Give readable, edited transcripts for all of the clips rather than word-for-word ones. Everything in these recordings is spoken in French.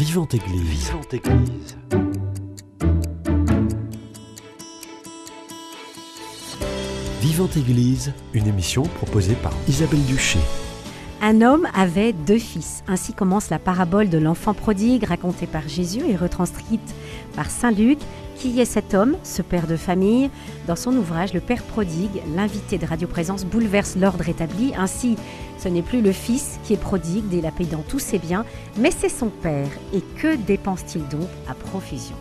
Vivante Église. Vivante Église. Vivante Église, une émission proposée par Isabelle Duché. Un homme avait 2 fils. Ainsi commence la parabole de l'enfant prodigue racontée par Jésus et retranscrite par saint Luc. Qui est cet homme, ce père de famille? Dans son ouvrage Le Père prodigue, l'invité de Radio Présence bouleverse l'ordre établi. Ainsi, ce n'est plus le fils qui est prodigue, dilapidant tous ses biens, mais c'est son père. Et que dépense-t-il donc à profusion?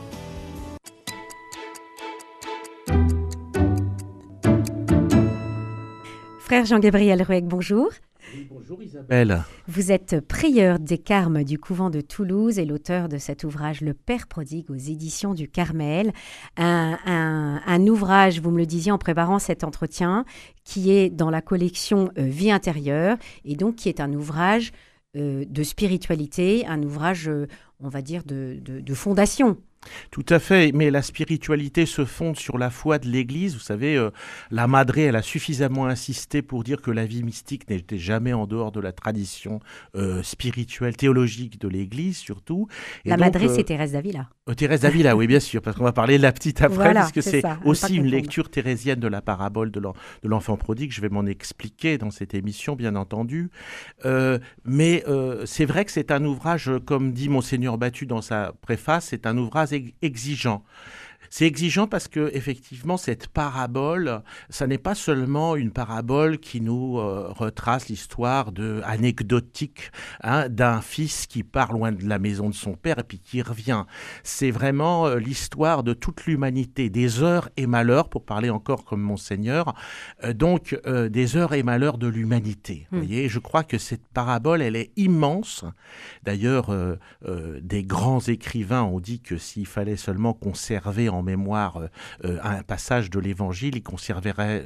Frère Jean-Gabriel Rueck, bonjour. Oui, bonjour Isabelle. Vous êtes prieur des Carmes du couvent de Toulouse et l'auteur de cet ouvrage Le Père prodigue aux éditions du Carmel. Un ouvrage, vous me le disiez en préparant cet entretien, qui est dans la collection Vie intérieure et donc qui est un ouvrage de spiritualité, un ouvrage, on va dire, de fondation. Tout à fait, mais la spiritualité se fonde sur la foi de l'Église. Vous savez, la Madre, elle a suffisamment insisté pour dire que la vie mystique n'était jamais en dehors de la tradition spirituelle, théologique de l'Église surtout. Et la donc, Madre, c'est Thérèse d'Avila. Thérèse d'Avila, oui, bien sûr, parce qu'on va parler de la petite après, voilà, puisque c'est ça, aussi une lecture thérésienne de la parabole de l'enfant prodigue. Je vais m'en expliquer dans cette émission, bien entendu. Mais c'est vrai que c'est un ouvrage, comme dit Monseigneur Battu dans sa préface, c'est un ouvrage exigeant. C'est exigeant parce que effectivement cette parabole, ça n'est pas seulement une parabole qui nous retrace l'histoire anecdotique d'un fils qui part loin de la maison de son père et puis qui revient. C'est vraiment l'histoire de toute l'humanité, des heures et malheurs, pour parler encore comme Monseigneur, donc des heures et malheurs de l'humanité. Vous voyez, je crois que cette parabole, elle est immense. D'ailleurs, des grands écrivains ont dit que s'il fallait seulement conserver en mémoire un passage de l'Évangile, il conserverait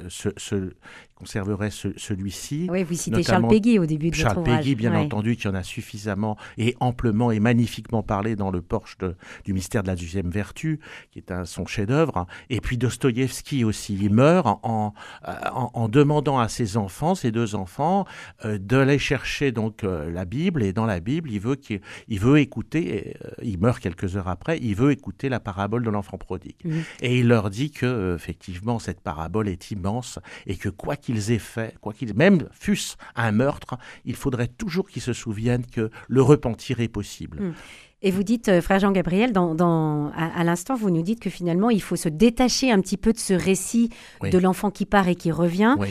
celui-ci. Oui, vous citez Charles Péguy au début de votre ouvrage. Charles Péguy, bien entendu, qui en a suffisamment et amplement et magnifiquement parlé dans le porche du mystère de la deuxième vertu, qui est son chef-d'œuvre. Et puis Dostoïevski aussi, il meurt en demandant à ses 2 enfants, d'aller chercher donc la Bible. Et dans la Bible, il veut écouter, il meurt quelques heures après, il veut écouter la parabole de l'enfant prodigue. Et il leur dit que effectivement cette parabole est immense et que quoi qu'ils aient fait, même fût-ce un meurtre, il faudrait toujours qu'ils se souviennent que le repentir est possible. Et vous dites, frère Jean-Gabriel, à l'instant, vous nous dites que finalement, il faut se détacher un petit peu de ce récit de l'enfant qui part et qui revient. Oui.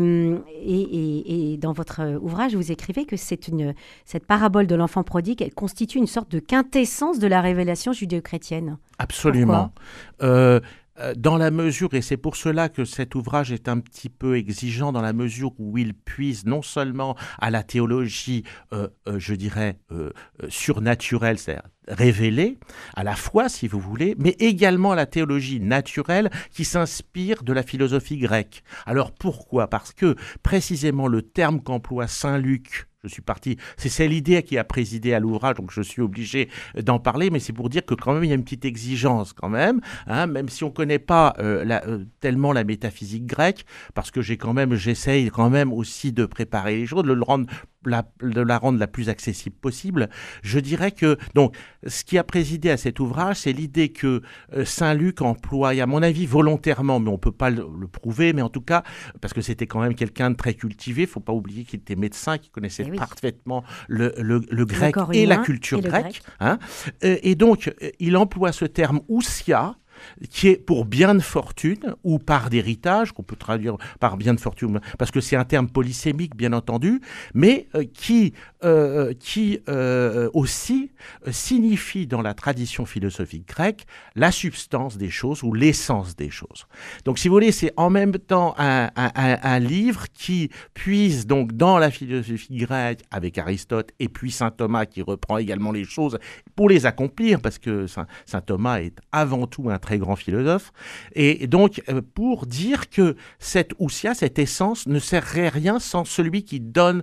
Et dans votre ouvrage, vous écrivez que cette parabole de l'enfant prodigue, elle constitue une sorte de quintessence de la révélation judéo-chrétienne. Absolument. Dans la mesure, et c'est pour cela que cet ouvrage est un petit peu exigeant, dans la mesure où il puise non seulement à la théologie, je dirais, surnaturelle, c'est-à-dire révélée, à la foi, si vous voulez, mais également à la théologie naturelle qui s'inspire de la philosophie grecque. Alors pourquoi ? Parce que précisément le terme qu'emploie saint Luc, c'est l'idée qui a présidé à l'ouvrage, donc je suis obligé d'en parler, mais c'est pour dire que quand même il y a une petite exigence quand même, même si on ne connaît pas tellement la métaphysique grecque, parce que j'essaye quand même aussi de préparer les choses, de la rendre la plus accessible possible. Je dirais que, donc, ce qui a présidé à cet ouvrage, c'est l'idée que saint Luc emploie, à mon avis volontairement, mais on ne peut pas le prouver, mais en tout cas, parce que c'était quand même quelqu'un de très cultivé, il ne faut pas oublier qu'il était médecin, qu'il connaissait parfaitement le grec et la culture grecque. Et donc, il emploie ce terme ousia, qui est pour bien de fortune ou part d'héritage, qu'on peut traduire par bien de fortune, parce que c'est un terme polysémique, bien entendu, mais qui aussi signifie dans la tradition philosophique grecque la substance des choses ou l'essence des choses. Donc, si vous voulez, c'est en même temps un livre qui puise donc dans la philosophie grecque avec Aristote et puis saint Thomas qui reprend également les choses pour les accomplir, parce que saint Thomas est avant tout un très grand philosophe, et donc pour dire que cette ousia, cette essence, ne serait rien sans celui qui donne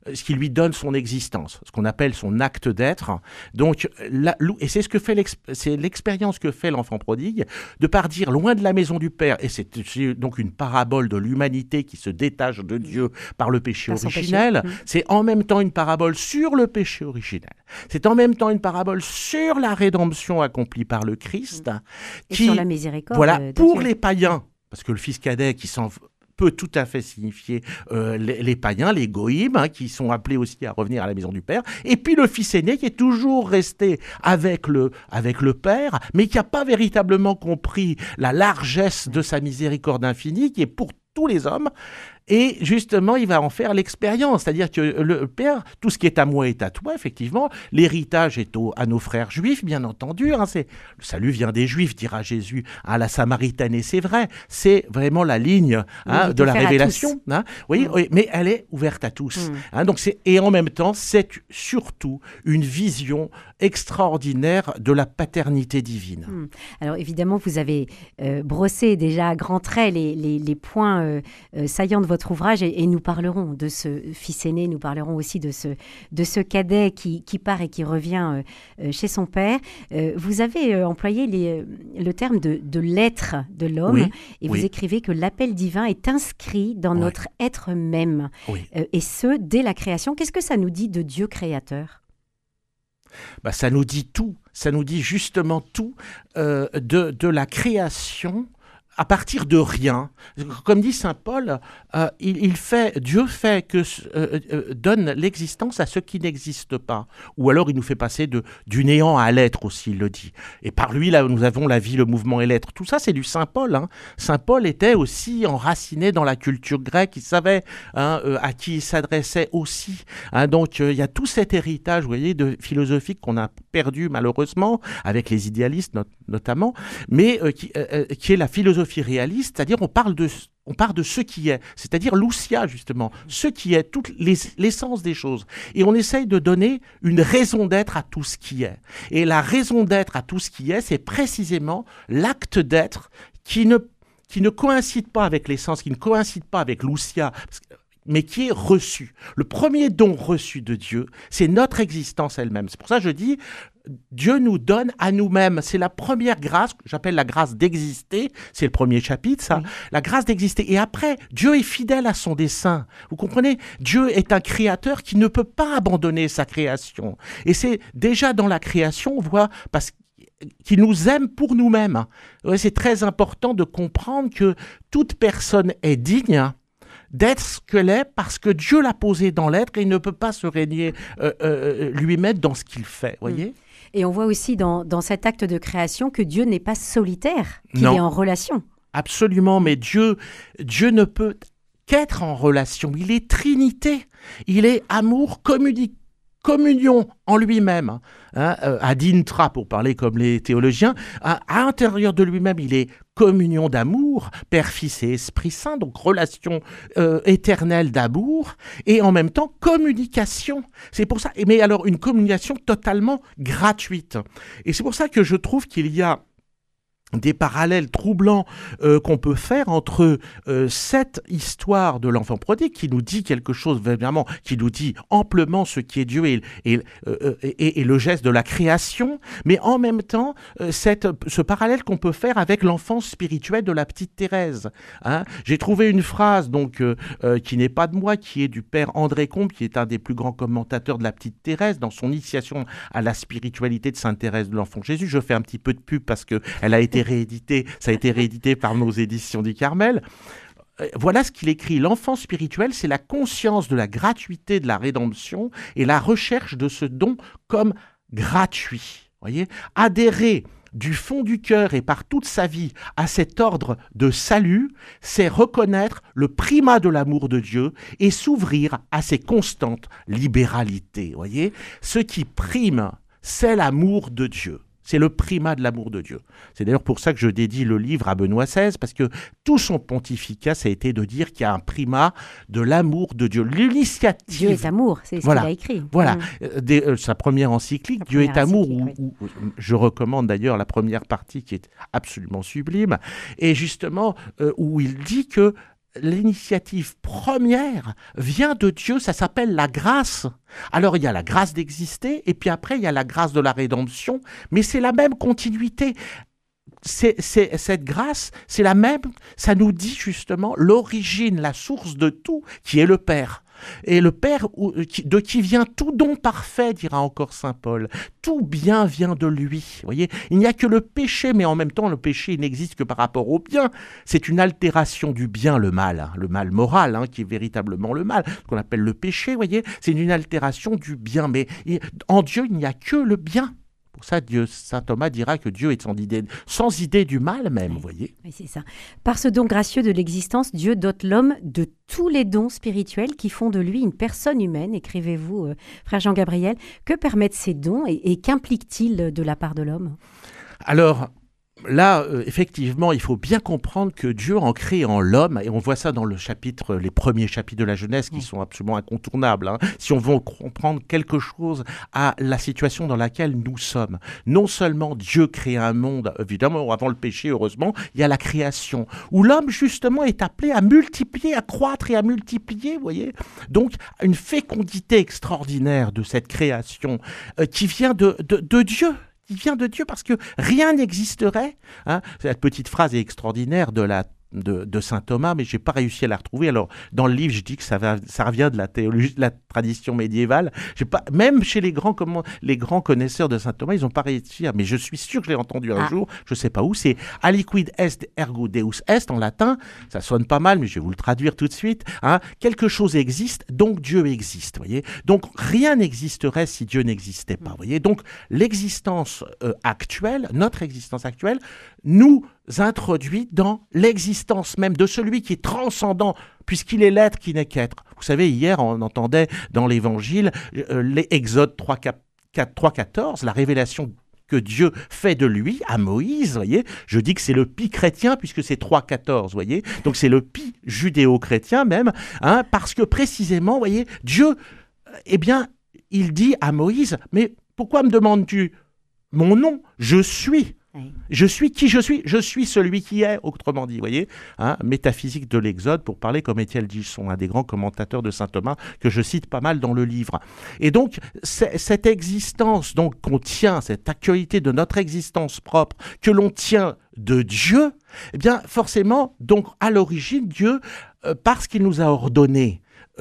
ce qui lui donne son existence, ce qu'on appelle son acte d'être. Donc, et c'est c'est l'expérience que fait l'enfant prodigue, de partir loin de la maison du Père, et c'est donc une parabole de l'humanité qui se détache de Dieu par le péché originel. C'est en même temps une parabole sur le péché originel. C'est en même temps une parabole sur la rédemption accomplie par le Christ. Et sur la miséricorde. Voilà, pour Dieu. les païens, parce que le fils cadet qui s'en peut tout à fait signifier les païens, les goïms, qui sont appelés aussi à revenir à la maison du Père, et puis le fils aîné qui est toujours resté avec le Père, mais qui n'a pas véritablement compris la largesse de sa miséricorde infinie, qui est pour tous les hommes. Et justement, il va en faire l'expérience. C'est-à-dire que le Père, tout ce qui est à moi est à toi, effectivement. L'héritage est à nos frères juifs, bien entendu. Le salut vient des Juifs, dira Jésus à la Samaritaine. Et c'est vrai, c'est vraiment la ligne de la révélation. Oui, mais elle est ouverte à tous. Et en même temps, c'est surtout une vision extraordinaire de la paternité divine. Alors évidemment, vous avez brossé déjà à grands traits les points saillants de votre ouvrage et nous parlerons de ce fils aîné, nous parlerons aussi de ce cadet qui part et qui revient chez son père. Vous avez employé le terme de l'être de l'homme et vous écrivez que l'appel divin est inscrit dans notre être même et ce, dès la création. Qu'est-ce que ça nous dit de Dieu créateur ? Ça nous dit tout, ça nous dit justement tout de la création à partir de rien. Comme dit saint Paul, Dieu fait donne l'existence à ce qui n'existe pas. Ou alors il nous fait passer du néant à l'être aussi, il le dit. Et par lui, là, nous avons la vie, le mouvement et l'être. Tout ça, c'est du saint Paul. Saint Paul était aussi enraciné dans la culture grecque. Il savait à qui il s'adressait aussi. Donc, il y a tout cet héritage, vous voyez, philosophique qu'on a perdu malheureusement, avec les idéalistes notamment, mais qui est la philosophie réaliste, c'est-à-dire on part de ce qui est, c'est-à-dire l'ousia justement, ce qui est, toute l'essence des choses. Et on essaye de donner une raison d'être à tout ce qui est. Et la raison d'être à tout ce qui est, c'est précisément l'acte d'être qui ne coïncide pas avec l'essence, qui ne coïncide pas avec l'ousia, mais qui est reçu. Le premier don reçu de Dieu, c'est notre existence elle-même. C'est pour ça que je dis, Dieu nous donne à nous-mêmes. C'est la première grâce, que j'appelle la grâce d'exister. C'est le premier chapitre, ça. La grâce d'exister. Et après, Dieu est fidèle à son dessein. Vous comprenez ? Dieu est un créateur qui ne peut pas abandonner sa création. Et c'est déjà dans la création, on voit, qu'il nous aime pour nous-mêmes. C'est très important de comprendre que toute personne est digne d'être ce qu'elle est parce que Dieu l'a posé dans l'être et il ne peut pas se régner lui-même dans ce qu'il fait, voyez ? Et on voit aussi dans cet acte de création que Dieu n'est pas solitaire, qu'il est en relation. Absolument, mais Dieu ne peut qu'être en relation. Il est Trinité, il est amour, communion en lui-même, ad intra pour parler comme les théologiens, à l'intérieur de lui-même il est communion d'amour, Père, Fils et Esprit Saint, donc relation éternelle d'amour, et en même temps communication. C'est pour ça, mais alors une communication totalement gratuite. Et c'est pour ça que je trouve qu'il y a des parallèles troublants qu'on peut faire entre cette histoire de l'enfant prodigue qui nous dit quelque chose, évidemment, qui nous dit amplement ce qui est Dieu et le geste de la création, mais en même temps, ce parallèle qu'on peut faire avec l'enfance spirituelle de la petite Thérèse. J'ai trouvé une phrase donc qui n'est pas de moi, qui est du père André Combe, qui est un des plus grands commentateurs de la petite Thérèse, dans son initiation à la spiritualité de sainte Thérèse de l'Enfant Jésus. Je fais un petit peu de pub parce qu'elle a été réédité, ça a été réédité par nos éditions du Carmel. Voilà ce qu'il écrit. L'enfant spirituel, c'est la conscience de la gratuité de la rédemption et la recherche de ce don comme gratuit. Voyez, adhérer du fond du cœur et par toute sa vie à cet ordre de salut, c'est reconnaître le primat de l'amour de Dieu et s'ouvrir à ses constantes libéralités. Voyez, ce qui prime, c'est l'amour de Dieu. C'est le primat de l'amour de Dieu. C'est d'ailleurs pour ça que je dédie le livre à Benoît XVI, parce que tout son pontificat, ça a été de dire qu'il y a un primat de l'amour de Dieu. L'initiative... Dieu est amour, c'est ce qu'il a écrit. Voilà, sa première encyclique, Dieu est amour, où je recommande d'ailleurs la première partie qui est absolument sublime, et justement où il dit que l'initiative première vient de Dieu, ça s'appelle la grâce. Alors il y a la grâce d'exister, et puis après il y a la grâce de la rédemption, mais c'est la même continuité. Cette grâce, c'est la même, ça nous dit justement l'origine, la source de tout, qui est le Père. Et le Père, de qui vient tout don parfait, dira encore saint Paul. Tout bien vient de lui. Vous voyez, il n'y a que le péché, mais en même temps, le péché il n'existe que par rapport au bien. C'est une altération du bien, le mal moral, qui est véritablement le mal, ce qu'on appelle le péché. Vous voyez, c'est une altération du bien. Mais en Dieu, il n'y a que le bien. Pour ça, saint Thomas dira que Dieu est sans idée du mal même, vous voyez. Oui, c'est ça. Par ce don gracieux de l'existence, Dieu dote l'homme de tous les dons spirituels qui font de lui une personne humaine. Écrivez-vous, frère Jean-Gabriel. Que permettent ces dons et qu'impliquent-ils de la part de l'homme ? Alors, là, effectivement, il faut bien comprendre que Dieu en créant l'homme, et on voit ça dans les premiers chapitres de la Genèse qui sont absolument incontournables, si on veut comprendre quelque chose à la situation dans laquelle nous sommes. Non seulement Dieu crée un monde, évidemment, avant le péché, heureusement, il y a la création, où l'homme, justement, est appelé à multiplier, à croître et à multiplier, vous voyez. Donc, une fécondité extraordinaire de cette création qui vient de Dieu. Il vient de Dieu parce que rien n'existerait. Cette petite phrase est extraordinaire de saint Thomas, mais je n'ai pas réussi à la retrouver. Alors, dans le livre, je dis que ça revient de la théologie, de la tradition médiévale. Même chez les grands connaisseurs de saint Thomas, ils n'ont pas réussi mais je suis sûr que je l'ai entendu un jour, je ne sais pas où, c'est « aliquid est ergo deus est » en latin. Ça sonne pas mal, mais je vais vous le traduire tout de suite. Quelque chose existe, donc Dieu existe. Voyez. Donc, rien n'existerait si Dieu n'existait pas. Voyez. Donc, l'existence actuelle, notre existence actuelle, nous introduit dans l'existence même de celui qui est transcendant, puisqu'il est l'être qui n'est qu'être. Vous savez, hier, on entendait dans l'Évangile l'Exode 3.14, la révélation que Dieu fait de lui à Moïse, voyez. Je dis que c'est le pi chrétien puisque c'est 3.14, voyez. Donc c'est le pi judéo-chrétien même, parce que précisément, voyez, Dieu, il dit à Moïse, mais pourquoi me demandes-tu mon nom ? Je suis. Je suis qui je suis ? Je suis celui qui est, autrement dit, vous voyez, métaphysique de l'Exode, pour parler comme Étienne Gilson, un des grands commentateurs de saint Thomas, que je cite pas mal dans le livre. Et donc, cette existence qu'on tient, cette actualité de notre existence propre, que l'on tient de Dieu, eh bien, forcément, donc, à l'origine, Dieu, parce qu'il nous a ordonné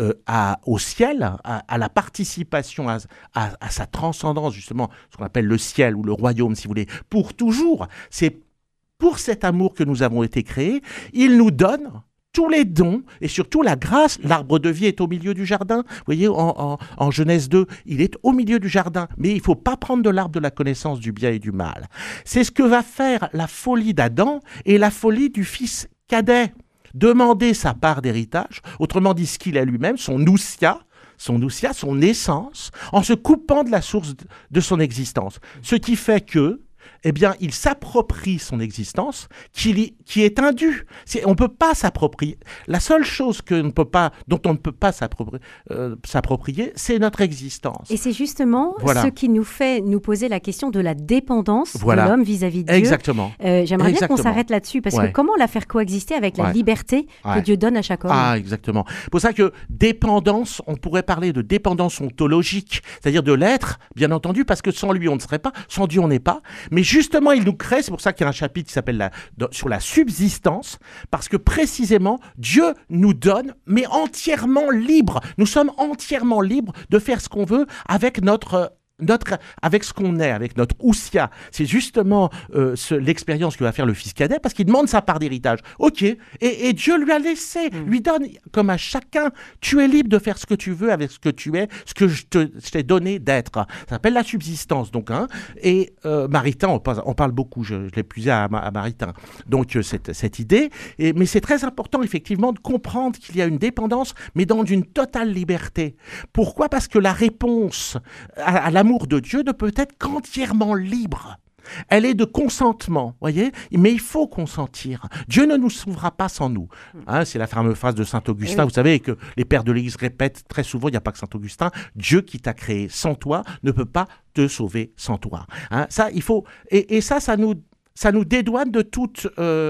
au ciel, à la participation, à sa transcendance, justement, ce qu'on appelle le ciel ou le royaume, si vous voulez, pour toujours. C'est pour cet amour que nous avons été créés. Il nous donne tous les dons et surtout la grâce. L'arbre de vie est au milieu du jardin. Vous voyez, en Genèse 2, il est au milieu du jardin. Mais il ne faut pas prendre de l'arbre de la connaissance du bien et du mal. C'est ce que va faire la folie d'Adam et la folie du fils cadet. Demander sa part d'héritage, autrement dit ce qu'il est lui-même, son ousia, son essence, en se coupant de la source de son existence. Ce qui fait que, il s'approprie son existence qui est indue. On ne peut pas s'approprier. La seule chose dont on ne peut pas s'approprier, c'est notre existence. Et c'est justement ce qui nous fait nous poser la question de la dépendance de l'homme vis-à-vis de Dieu. Exactement. J'aimerais bien qu'on s'arrête là-dessus, parce que comment la faire coexister avec la liberté que Dieu donne à chaque homme ? Exactement. C'est pour ça que dépendance, on pourrait parler de dépendance ontologique, c'est-à-dire de l'être, bien entendu, parce que sans lui, on ne serait pas, sans Dieu, on n'est pas. Mais justement, il nous crée, c'est pour ça qu'il y a un chapitre qui s'appelle sur la subsistance, parce que précisément, Dieu nous donne, mais entièrement libre. Nous sommes entièrement libres de faire ce qu'on veut avec avec ce qu'on est, avec notre ousia. C'est justement l'expérience que va faire le fils cadet, parce qu'il demande sa part d'héritage. Ok, et Dieu lui a laissé, lui donne, comme à chacun, tu es libre de faire ce que tu veux avec ce que tu es, ce que je t'ai donné d'être. Ça s'appelle la subsistance, donc. Et Maritain, on parle beaucoup, je l'ai puisé à Maritain. Donc, cette idée, mais c'est très important, effectivement, de comprendre qu'il y a une dépendance, mais dans une totale liberté. Pourquoi ? Parce que la réponse à l'amour de Dieu ne peut être qu'entièrement libre. Elle est de consentement, voyez, mais il faut consentir. Dieu ne nous sauvera pas sans nous. C'est la fameuse phrase de saint Augustin. Vous savez que les pères de l'Église répètent très souvent, il n'y a pas que saint Augustin, Dieu qui t'a créé sans toi ne peut pas te sauver sans toi. Ça, il faut, et ça nous ça nous dédouane de toute,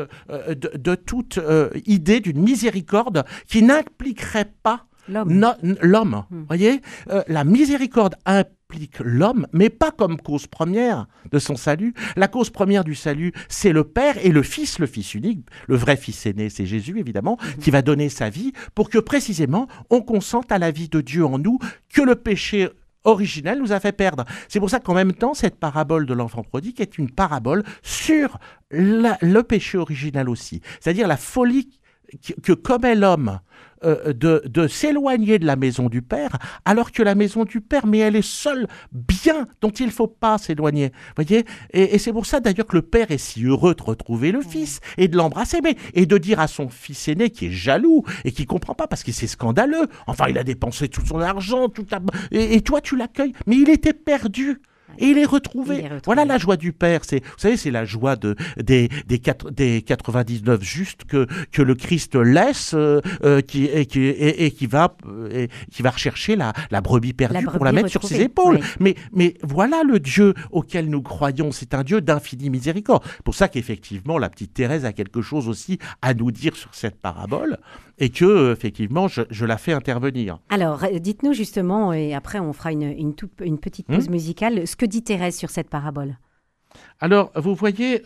idée d'une miséricorde qui n'impliquerait pas l'homme. Voyez, la miséricorde implique l'homme, mais pas comme cause première de son salut. La cause première du salut, c'est le Père et le Fils unique. Le vrai Fils aîné, c'est Jésus, évidemment, qui va donner sa vie pour que, précisément, on consente à la vie de Dieu en nous, que le péché originel nous a fait perdre. C'est pour ça qu'en même temps, cette parabole de l'enfant prodigue est une parabole sur le péché originel aussi. C'est-à-dire la folie que commet l'homme de s'éloigner de la maison du Père, alors que la maison du Père, mais elle est seule bien dont il ne faut pas s'éloigner. Voyez, et c'est pour ça d'ailleurs que le Père est si heureux de retrouver le Fils et de l'embrasser, et de dire à son fils aîné qui est jaloux et qui ne comprend pas parce que c'est scandaleux. Enfin, il a dépensé tout son argent, et toi tu l'accueilles, mais il était perdu. Et il est retrouvé. Voilà la joie du Père. Vous savez, c'est la joie des 99 justes que le Christ laisse qui va rechercher la brebis perdue pour la mettre sur ses épaules. Oui. Mais voilà le Dieu auquel nous croyons. C'est un Dieu d'infinie miséricorde. Pour ça qu'effectivement, la petite Thérèse a quelque chose aussi à nous dire sur cette parabole et que, effectivement, je la fais intervenir. Alors, dites-nous justement, et après on fera une petite pause musicale, ce que dit Thérèse sur cette parabole. Alors, vous voyez,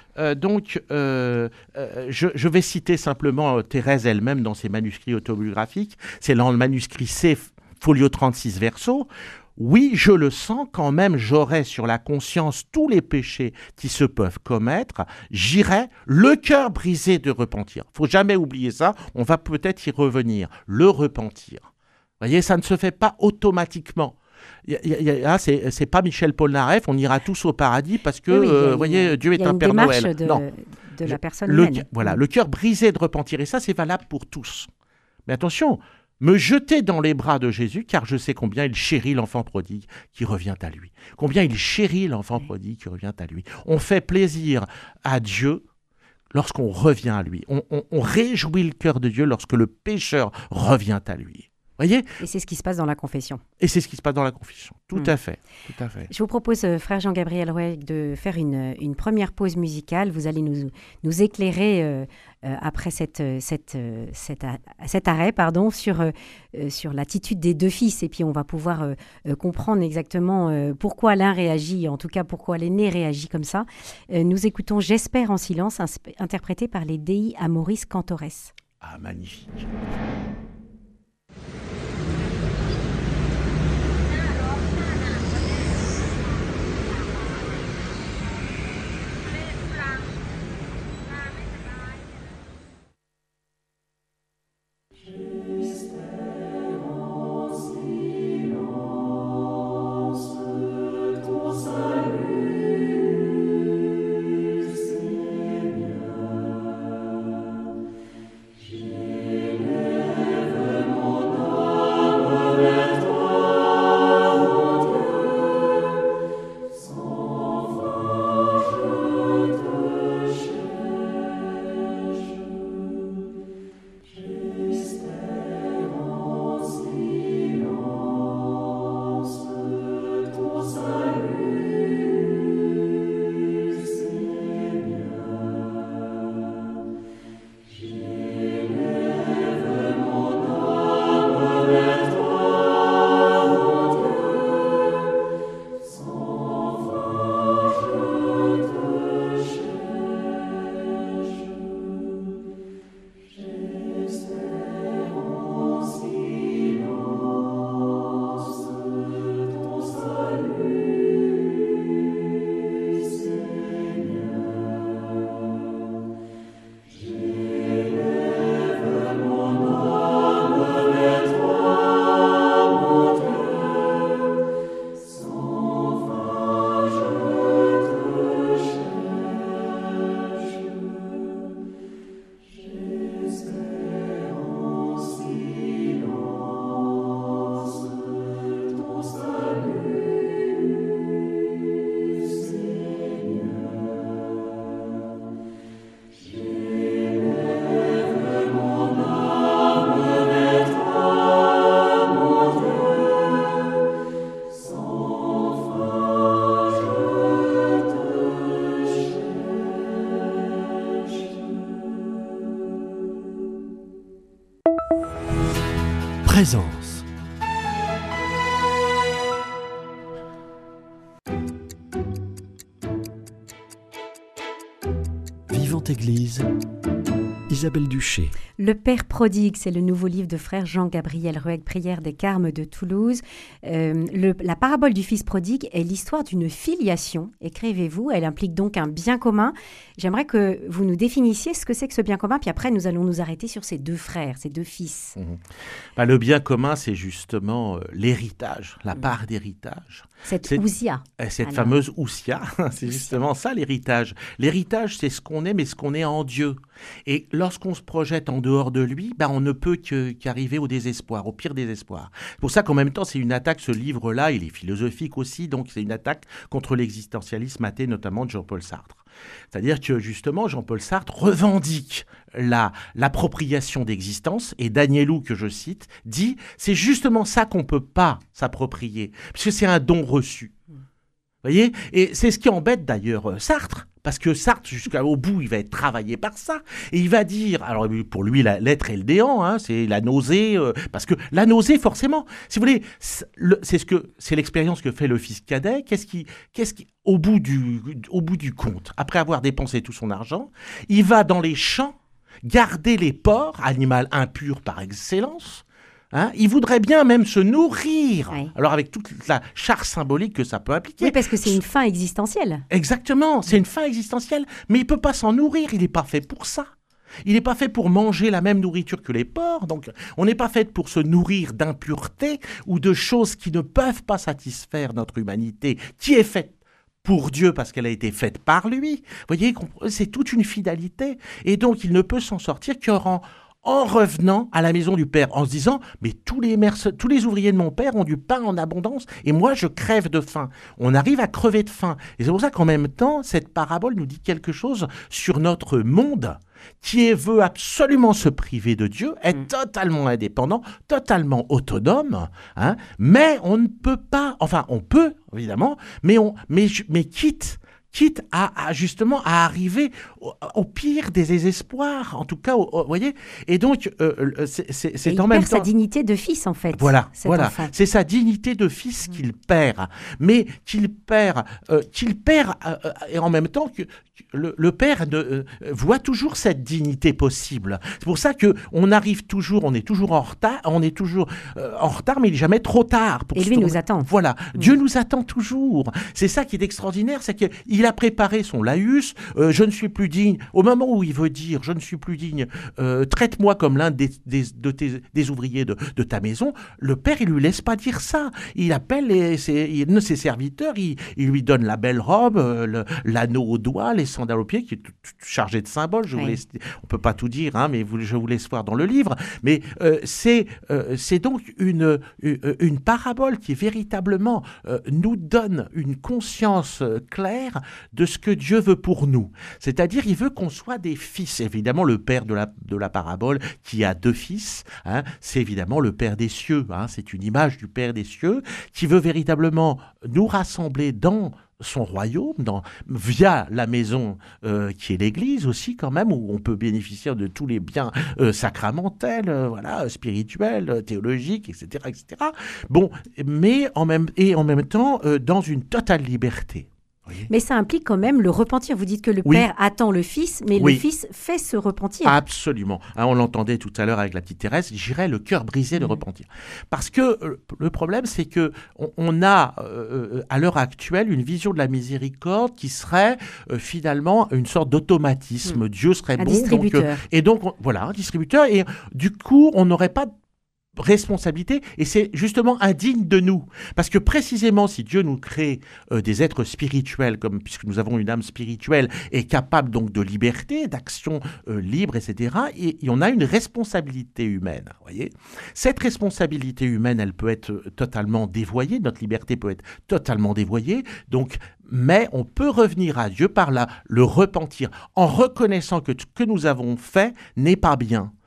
je vais citer simplement Thérèse elle-même dans ses manuscrits autobiographiques. C'est dans le manuscrit C, folio 36 verso. Oui, je le sens, quand même j'aurai sur la conscience tous les péchés qui se peuvent commettre, j'irai le cœur brisé de repentir. Il ne faut jamais oublier ça, on va peut-être y revenir. Le repentir. Vous voyez, ça ne se fait pas automatiquement. C'est pas Michel Polnareff, on ira tous au paradis parce que, voyez, Dieu est un Père Noël. De la personne humaine. Voilà, le cœur brisé de repentir, et ça c'est valable pour tous. Mais attention, me jeter dans les bras de Jésus, car je sais combien il chérit l'enfant prodigue qui revient à lui. Combien il chérit l'enfant prodigue qui revient à lui. On fait plaisir à Dieu lorsqu'on revient à lui. On réjouit le cœur de Dieu lorsque le pécheur revient à lui. Voyez ? Et c'est ce qui se passe dans la confession. Et c'est ce qui se passe dans la confession. Tout à fait. Tout à fait. Je vous propose, frère Jean-Gabriel Roueg, de faire une première pause musicale. Vous allez nous éclairer après cet arrêt sur l'attitude des deux fils. Et puis on va pouvoir comprendre exactement pourquoi l'un réagit, en tout cas pourquoi l'aîné réagit comme ça. Nous écoutons J'espère en silence, interprété par les Dei Amoris Cantores. Ah, magnifique. J'ai Présence. Vivante Église, Isabelle Duché. Le Père prodigue, c'est le nouveau livre de frère Jean-Gabriel Rueck-Prière des Carmes de Toulouse. La parabole du Fils prodigue est l'histoire d'une filiation, écrivez-vous. Elle implique donc un bien commun. J'aimerais que vous nous définissiez ce que c'est que ce bien commun, puis après nous allons nous arrêter sur ces deux frères, ces deux fils. Le bien commun, c'est justement l'héritage, la part d'héritage. Cette ousia. Cette fameuse ousia, c'est justement ça l'héritage. L'héritage, c'est ce qu'on est, mais ce qu'on est en Dieu. Et lorsqu'on se projette en dehors de lui, on ne peut qu'arriver au désespoir, au pire désespoir. C'est pour ça qu'en même temps, c'est une attaque, ce livre-là, il est philosophique aussi, donc c'est une attaque contre l'existentialisme athée, notamment de Jean-Paul Sartre. C'est-à-dire que justement, Jean-Paul Sartre revendique l'appropriation d'existence, et Danielou, que je cite, dit « c'est justement ça qu'on ne peut pas s'approprier, puisque c'est un don reçu ». Vous voyez ? Et c'est ce qui embête d'ailleurs Sartre, parce que Sartre, jusqu'au bout, il va être travaillé par ça, et il va dire, alors pour lui, l'être est le déant, c'est la nausée, parce que la nausée, forcément, si vous voulez, c'est l'expérience que fait le fils cadet, qu'est-ce qui au bout du compte, après avoir dépensé tout son argent, il va dans les champs, garder les porcs, animal impur par excellence. Il voudrait bien même se nourrir, oui. Alors avec toute la charge symbolique que ça peut impliquer. Oui, parce que c'est une fin existentielle. Exactement, c'est une fin existentielle, mais il ne peut pas s'en nourrir, il n'est pas fait pour ça. Il n'est pas fait pour manger la même nourriture que les porcs, donc on n'est pas fait pour se nourrir d'impuretés ou de choses qui ne peuvent pas satisfaire notre humanité, qui est faite pour Dieu parce qu'elle a été faite par lui. Vous voyez, c'est toute une fidélité, et donc il ne peut s'en sortir en revenant à la maison du père, en se disant « mais tous les ouvriers de mon père ont du pain en abondance et moi je crève de faim ». On arrive à crever de faim. Et c'est pour ça qu'en même temps, cette parabole nous dit quelque chose sur notre monde qui veut absolument se priver de Dieu, être totalement indépendant, totalement autonome, mais on ne peut pas, enfin on peut évidemment, mais quitte justement à arriver au pire des désespoirs, en tout cas, vous voyez. Et donc, c'est en même temps... Il perd sa dignité de fils, en fait. Voilà. Enfant. C'est sa dignité de fils qu'il perd, mais qu'il perd, et en même temps que le père voit toujours cette dignité possible. C'est pour ça que on est toujours en retard, mais il n'est jamais trop tard. Et lui nous attend. Voilà, Dieu nous attend toujours. C'est ça qui est extraordinaire, c'est qu'il a préparé son laïus, je ne suis plus digne, au moment où il veut dire je ne suis plus digne, traite-moi comme l'un des ouvriers de ta maison, le père il lui laisse pas dire ça, il appelle ses serviteurs, il lui donne la belle robe, l'anneau au doigt, les sandales aux pieds, qui est tout chargé de symboles, on peut pas tout dire, mais je vous laisse voir dans le livre, mais c'est donc une parabole qui véritablement nous donne une conscience claire de ce que Dieu veut pour nous. C'est-à-dire, il veut qu'on soit des fils. Évidemment, le père de la parabole, qui a deux fils, c'est évidemment le Père des cieux. C'est une image du Père des cieux qui veut véritablement nous rassembler dans son royaume, via la maison qui est l'Église aussi quand même, où on peut bénéficier de tous les biens sacramentels, spirituels, théologiques, etc., etc. Bon, mais en même temps dans une totale liberté. Oui. Mais ça implique quand même le repentir. Vous dites que le père attend le fils, mais le fils fait se repentir. Absolument. On l'entendait tout à l'heure avec la petite Thérèse, j'irais le cœur brisé de repentir. Parce que le problème, c'est que on a à l'heure actuelle une vision de la miséricorde qui serait finalement une sorte d'automatisme. Dieu serait bon. Distributeur. Un distributeur. Et du coup, on n'aurait pas responsabilité, et c'est justement indigne de nous, parce que précisément si Dieu nous crée des êtres spirituels, puisque nous avons une âme spirituelle et capable donc de liberté, d'action libre, etc., et on a une responsabilité humaine, voyez. Cette responsabilité humaine, elle peut être totalement dévoyée, notre liberté peut être totalement dévoyée, donc mais on peut revenir à Dieu par le repentir, en reconnaissant que ce que nous avons fait n'est pas bien.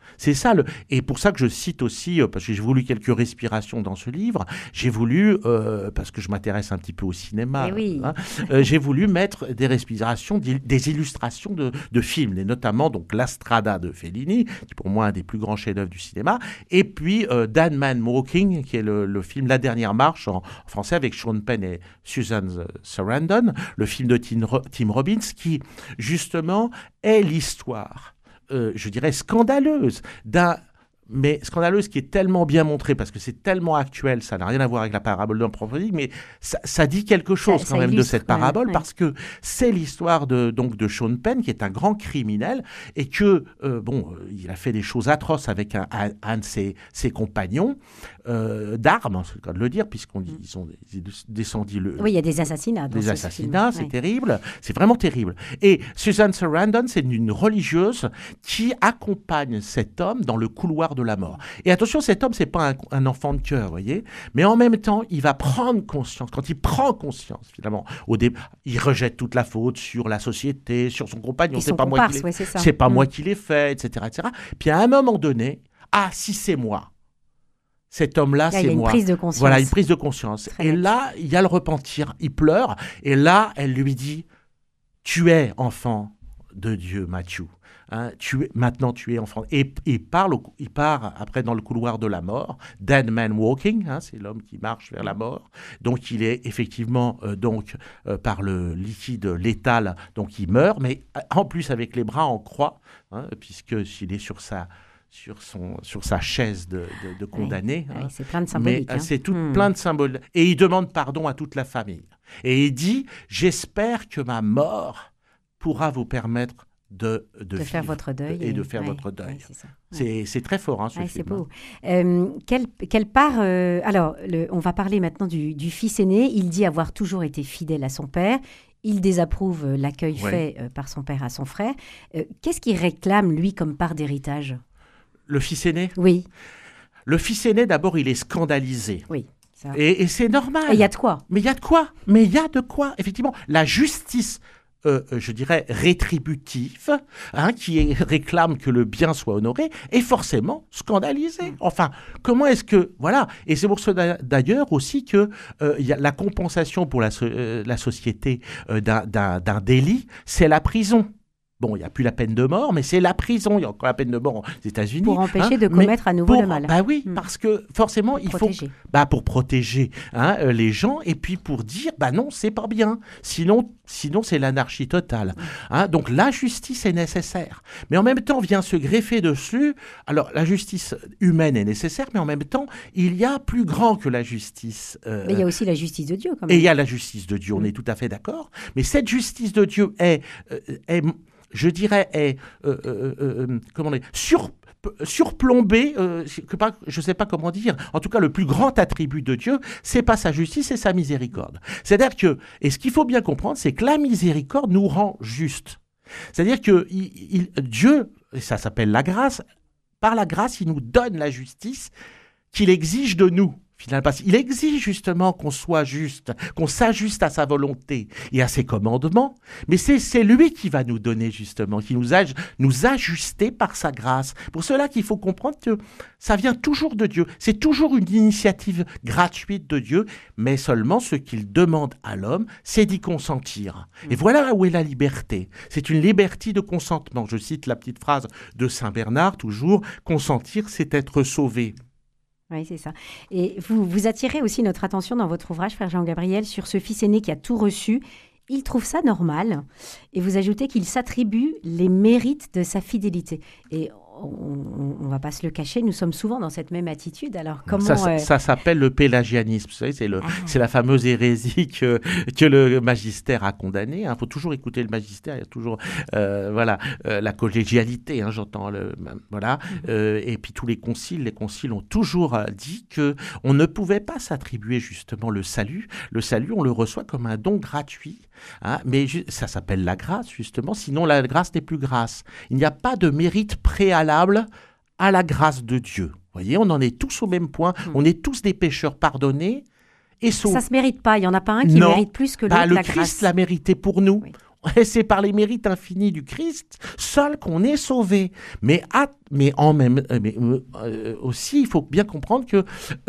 C'est ça. Et pour ça que je cite aussi, parce que j'ai voulu quelques respirations dans ce livre, j'ai voulu, parce que je m'intéresse un petit peu au cinéma, j'ai voulu mettre des respirations, des illustrations de films, et notamment donc La Strada de Fellini, qui est pour moi un des plus grands chefs-d'œuvre du cinéma, et puis Dead Man Walking, qui est le film La Dernière Marche en français avec Sean Penn et Susan Sarandon, le film de Tim Robbins, qui justement est l'histoire, je dirais, scandaleuse mais scandaleuse qui est tellement bien montrée parce que c'est tellement actuel, ça n'a rien à voir avec la parabole de l'enfant prodigue, mais ça dit quelque chose quand même de cette parabole, parce que c'est l'histoire de Sean Penn, qui est un grand criminel et que, il a fait des choses atroces avec un de ses compagnons d'armes, c'est le cas de le dire, puisqu'ils ont descendu Oui, il y a des assassinats. Des assassinats, c'est terrible, c'est vraiment terrible. Et Susan Sarandon, c'est une religieuse qui accompagne cet homme dans le couloir de la mort. Et attention, cet homme, c'est pas un enfant de cœur, voyez, mais en même temps, il va prendre conscience. Quand il prend conscience, finalement, il rejette toute la faute sur la société, sur son compagnon. C'est pas moi qui l'ai fait, etc., etc. Puis à un moment donné, si c'est moi. Cet homme-là, c'est moi. Il y a une prise de conscience. Voilà, une prise de conscience. Et là, il y a le repentir. Il pleure. Et là, elle lui dit, tu es enfant de Dieu, Matthew. Maintenant, tu es enfant. Et il part après dans le couloir de la mort. Dead Man Walking, c'est l'homme qui marche vers la mort. Donc, il est effectivement par le liquide létal, donc il meurt, mais en plus avec les bras en croix, puisque s'il est sur sa chaise de condamné. C'est plein de symboliques. C'est plein de symboles. Et il demande pardon à toute la famille. Et il dit, j'espère que ma mort pourra vous permettre de faire votre deuil. Et de faire votre deuil. C'est très fort, ce film. C'est beau. Quelle part... alors, on va parler maintenant du fils aîné. Il dit avoir toujours été fidèle à son père. Il désapprouve l'accueil fait par son père à son frère. Qu'est-ce qu'il réclame, lui, comme part d'héritage ? Le fils aîné ? Oui. Le fils aîné, d'abord, il est scandalisé. Oui. Et c'est normal. Et il y a de quoi ? Mais il y a de quoi, effectivement. La justice, je dirais, rétributive, qui réclame que le bien soit honoré, est forcément scandalisée. Enfin, comment est-ce que... Voilà. Et c'est pour ça, d'ailleurs, aussi que y a la compensation pour la société d'un délit, c'est la prison. Bon, il n'y a plus la peine de mort, mais c'est la prison. Il y a encore la peine de mort aux États-Unis. Pour empêcher de commettre à nouveau le mal. Bah oui, parce que forcément, il faut... pour protéger les gens, et puis pour dire, non, c'est pas bien. Sinon c'est l'anarchie totale. Donc la justice est nécessaire. Mais en même temps, vient se greffer dessus. Alors, la justice humaine est nécessaire, mais en même temps, il y a plus grand que la justice. Mais il y a aussi la justice de Dieu, quand même. Et il y a la justice de Dieu, on est tout à fait d'accord. Mais cette justice de Dieu je dirais, surplombé, je ne sais pas comment dire, en tout cas le plus grand attribut de Dieu, c'est pas sa justice, c'est sa miséricorde. C'est-à-dire que, et ce qu'il faut bien comprendre, c'est que la miséricorde nous rend justes. C'est-à-dire que Dieu, et ça s'appelle la grâce, par la grâce, il nous donne la justice qu'il exige de nous. Finalement, parce qu'il exige justement qu'on soit juste, qu'on s'ajuste à sa volonté et à ses commandements, mais c'est lui qui va nous donner justement, qui nous ajuster par sa grâce. Pour cela qu'il faut comprendre que ça vient toujours de Dieu, c'est toujours une initiative gratuite de Dieu, mais seulement ce qu'il demande à l'homme, c'est d'y consentir. Et voilà où est la liberté. C'est une liberté de consentement. Je cite la petite phrase de Saint Bernard, toujours, « Consentir, c'est être sauvé ». Oui, c'est ça. Et vous attirez aussi notre attention dans votre ouvrage, Frère Jean-Gabriel, sur ce fils aîné qui a tout reçu. Il trouve ça normal. Et vous ajoutez qu'il s'attribue les mérites de sa fidélité. Et on ne va pas se le cacher, nous sommes souvent dans cette même attitude. Alors comment ça s'appelle le pélagianisme. Vous savez, c'est la fameuse hérésie que le magistère a condamnée. Il faut toujours écouter le magistère. Il y a toujours la collégialité. J'entends et puis tous les conciles ont toujours dit que on ne pouvait pas s'attribuer justement le salut. Le salut, on le reçoit comme un don gratuit. Mais ça s'appelle la grâce justement. Sinon, la grâce n'est plus grâce. Il n'y a pas de mérite préalable à la grâce de Dieu. Vous voyez, on en est tous au même point. On est tous des pécheurs pardonnés et sauvés. Ça ne se mérite pas. Il n'y en a pas un qui mérite plus que l'autre, le Christ l'a mérité pour nous. Oui. Et c'est par les mérites infinis du Christ seul qu'on est sauvé. Mais aussi, il faut bien comprendre que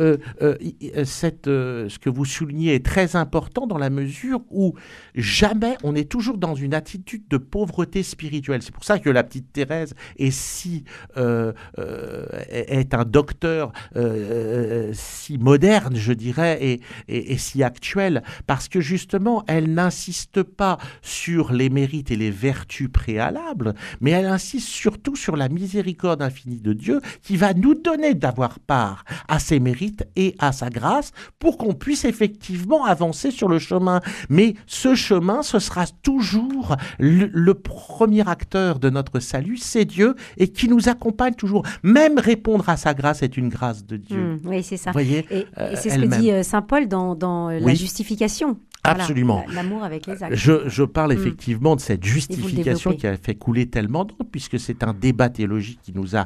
ce que vous soulignez est très important dans la mesure où jamais on est toujours dans une attitude de pauvreté spirituelle. C'est pour ça que la petite Thérèse est un docteur si moderne, je dirais, et si actuel, parce que justement, elle n'insiste pas sur les mérites et les vertus préalables, mais elle insiste surtout sur la miséricorde infinie de Dieu qui va nous donner d'avoir part à ses mérites et à sa grâce pour qu'on puisse effectivement avancer sur le chemin. Mais ce chemin, ce sera toujours le premier acteur de notre salut, c'est Dieu, et qui nous accompagne toujours. Même répondre à sa grâce est une grâce de Dieu. Oui, c'est ça. Vous voyez, et c'est ce que dit saint Paul dans la justification. Absolument. Voilà, l'amour avec les actes. Je parle effectivement de cette justification qui a fait couler tellement d'encre, puisque c'est un débat théologique qui nous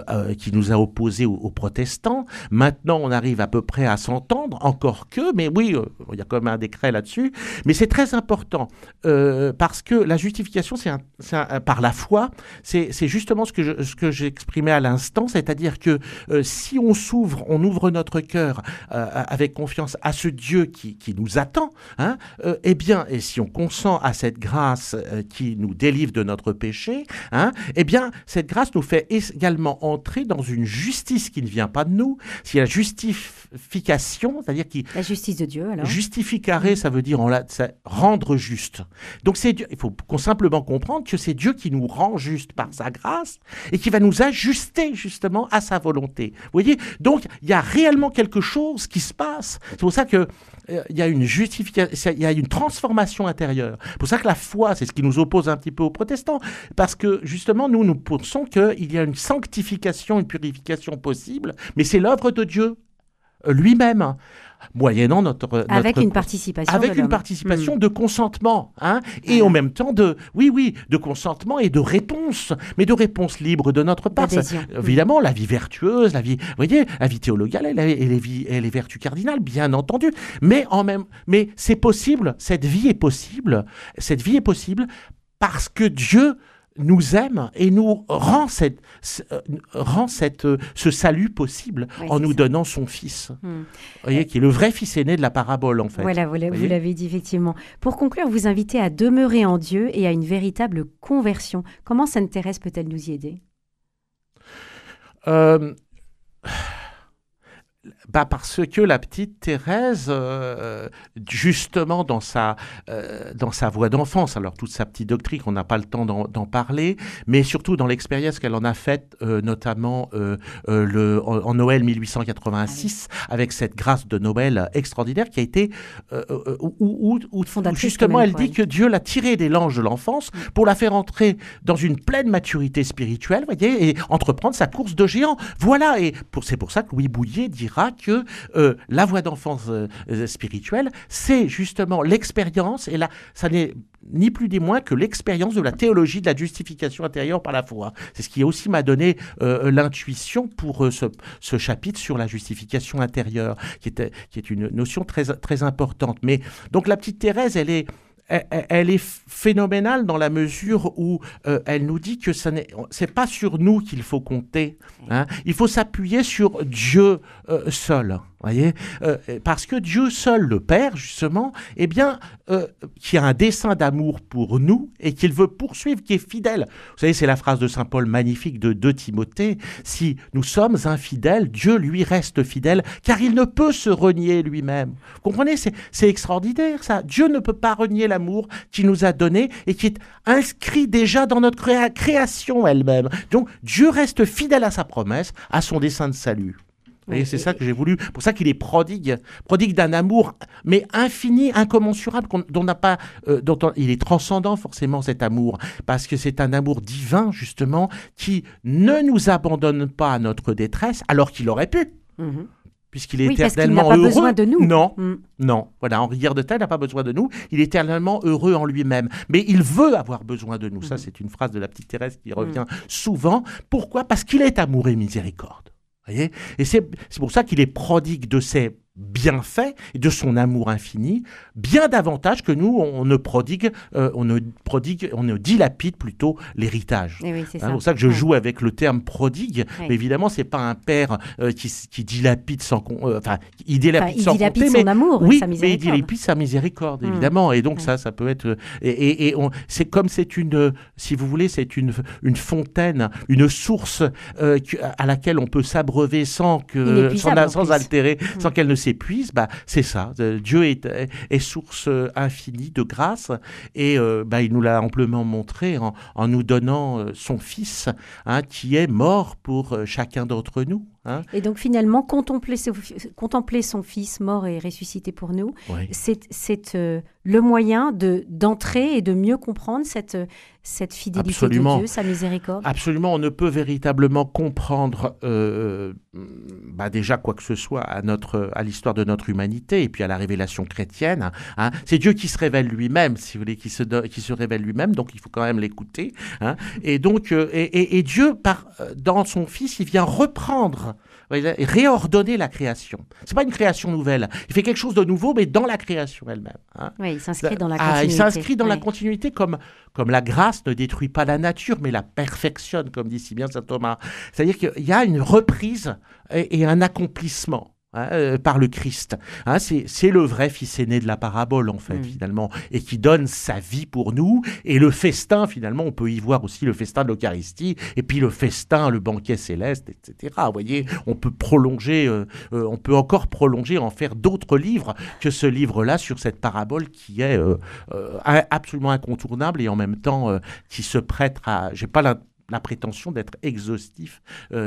a opposés aux protestants. Maintenant, on arrive à peu près à s'entendre, encore que, mais oui, il y a quand même un décret là-dessus. Mais c'est très important, parce que la justification, par la foi, c'est justement ce que j'exprimais à l'instant, c'est-à-dire que si on ouvre notre cœur avec confiance à ce Dieu qui nous attend, eh bien, et si on consent à cette grâce qui nous délivre de notre péché, eh bien, cette grâce nous fait également entrer dans une justice qui ne vient pas de nous. Si la justification, c'est-à-dire la justice de Dieu, alors. Justificare, ça veut dire rendre juste. Donc, c'est Dieu. Il faut simplement comprendre que c'est Dieu qui nous rend juste par sa grâce et qui va nous ajuster justement à sa volonté. Vous voyez? Donc, il y a réellement quelque chose qui se passe. C'est pour ça que il y a une justification, il y a une transformation intérieure. C'est pour ça que la foi, c'est ce qui nous oppose un petit peu aux protestants, parce que justement, nous pensons qu'il y a une sanctification, une purification possible, mais c'est l'œuvre de Dieu lui-même, moyennant avec une participation de consentement, et en même temps de consentement et de réponse, mais de réponse libre de notre part. Évidemment, la vie vertueuse, la vie théologale et les vertus cardinales, bien entendu, mais c'est possible, cette vie est possible parce que Dieu nous aime et nous rend ce salut possible en nous donnant son Fils, voyez, qui est le vrai Fils aîné de la parabole, en fait. Voilà, vous l'avez dit effectivement. Pour conclure, vous invitez à demeurer en Dieu et à une véritable conversion. Comment Sainte Thérèse peut-elle nous y aider ? Parce que la petite Thérèse, justement dans sa voie d'enfance, alors toute sa petite doctrine, on n'a pas le temps d'en parler, mais surtout dans l'expérience qu'elle en a faite, notamment en Noël 1886, avec cette grâce de Noël extraordinaire qui a été où justement elle dit que Dieu l'a tirée des langes de l'enfance pour la faire entrer dans une pleine maturité spirituelle, voyez, et entreprendre sa course de géant. Voilà, et c'est pour ça que Louis Bouillet dira que la voie d'enfance spirituelle, c'est justement l'expérience, et là, ça n'est ni plus ni moins que l'expérience de la théologie de la justification intérieure par la foi. C'est ce qui aussi m'a donné l'intuition pour ce chapitre sur la justification intérieure, qui est une notion très, très importante. Mais donc la petite Thérèse, elle est phénoménale dans la mesure où elle nous dit que c'est pas sur nous qu'il faut compter. Il faut s'appuyer sur Dieu seul. Voyez, parce que Dieu seul, le Père, justement, qui a un dessein d'amour pour nous et qu'il veut poursuivre, qui est fidèle. Vous savez, c'est la phrase de saint Paul magnifique de 2 Timothée. Si nous sommes infidèles, Dieu lui reste fidèle, car il ne peut se renier lui-même. Vous comprenez, c'est extraordinaire, ça. Dieu ne peut pas renier l'amour qu'il nous a donné et qui est inscrit déjà dans notre création elle-même. Donc, Dieu reste fidèle à sa promesse, à son dessein de salut. Et c'est ça que j'ai voulu. Pour ça qu'il est prodigue d'un amour, mais infini, incommensurable, il est transcendant forcément cet amour, parce que c'est un amour divin justement qui ne nous abandonne pas à notre détresse, alors qu'il aurait pu. Puisqu'il est éternellement heureux. Parce qu'il n'a pas besoin de nous. Non. Voilà, Henri Guerre-de-Taille n'a pas besoin de nous. Il est éternellement heureux en lui-même. Mais il veut avoir besoin de nous. Ça, c'est une phrase de la petite Thérèse qui revient souvent. Pourquoi ? Parce qu'il est amour et miséricorde. Voyez ? Et c'est pour ça qu'il est prodigue de ses bienfaits et de son amour infini, bien davantage que nous, on ne dilapide plutôt l'héritage. Et oui, c'est C'est pour ça que je joue avec le terme prodigue. Oui. Mais évidemment, c'est pas un père qui dilapide sans il dilapide sans dilapide compter, son amour, oui, sa mais il miséricorde. dilapide sa miséricorde, évidemment. Et donc ça peut être c'est comme c'est une, si vous voulez, c'est une fontaine, une source à laquelle on peut s'abreuver sans altérer, sans qu'elle ne s'épuise. C'est ça. Dieu est source infinie de grâce et il nous l'a amplement montré en nous donnant son Fils, qui est mort pour chacun d'entre nous. Et donc finalement, contempler son Fils mort et ressuscité pour nous, Oui. c'est le moyen d'entrer et de mieux comprendre cette fidélité Absolument. de Dieu, sa miséricorde. Absolument, on ne peut véritablement comprendre déjà quoi que ce soit à l'histoire de notre humanité et puis à la révélation chrétienne. C'est Dieu qui se révèle lui-même, si vous voulez, qui se révèle lui-même, donc il faut quand même l'écouter. Et donc, et Dieu, dans son Fils, il vient reprendre et réordonner la création. C'est pas une création nouvelle. Il fait quelque chose de nouveau, mais dans la création elle-même. Oui, il s'inscrit dans la continuité. Il s'inscrit dans la continuité comme la grâce ne détruit pas la nature, mais la perfectionne, comme dit si bien saint Thomas. C'est-à-dire qu'il y a une reprise et un accomplissement. Par le Christ. C'est le vrai fils aîné de la parabole, en fait, finalement, et qui donne sa vie pour nous. Et le festin, finalement, on peut y voir aussi le festin de l'Eucharistie, et puis le festin, le banquet céleste, etc. Vous voyez, on peut encore prolonger, en faire d'autres livres que ce livre-là sur cette parabole qui est absolument incontournable et en même temps qui se prête à... J'ai pas la prétention d'être exhaustif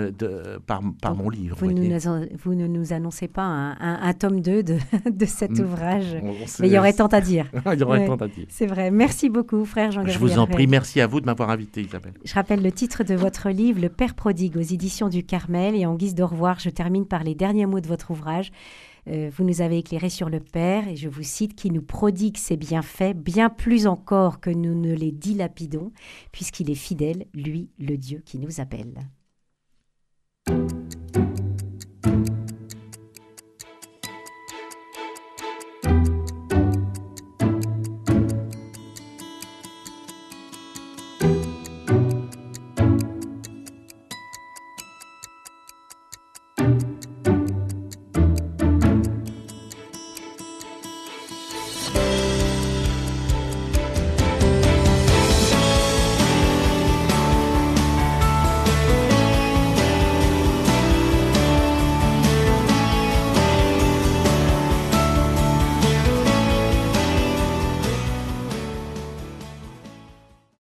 par mon livre. Vous ne nous annoncez pas un tome 2 de cet ouvrage, mais il y aurait tant à dire. Il y aurait tant à dire. C'est vrai. Merci beaucoup, frère Jean-Gabriel. Je vous en prie, merci à vous de m'avoir invité, Isabelle. Je rappelle le titre de votre livre, Le Père prodigue, aux éditions du Carmel. Et en guise d'au revoir, je termine par les derniers mots de votre ouvrage. Vous nous avez éclairé sur le Père, et je vous cite, qui nous prodigue ses bienfaits, bien plus encore que nous ne les dilapidons, puisqu'il est fidèle, lui, le Dieu qui nous appelle.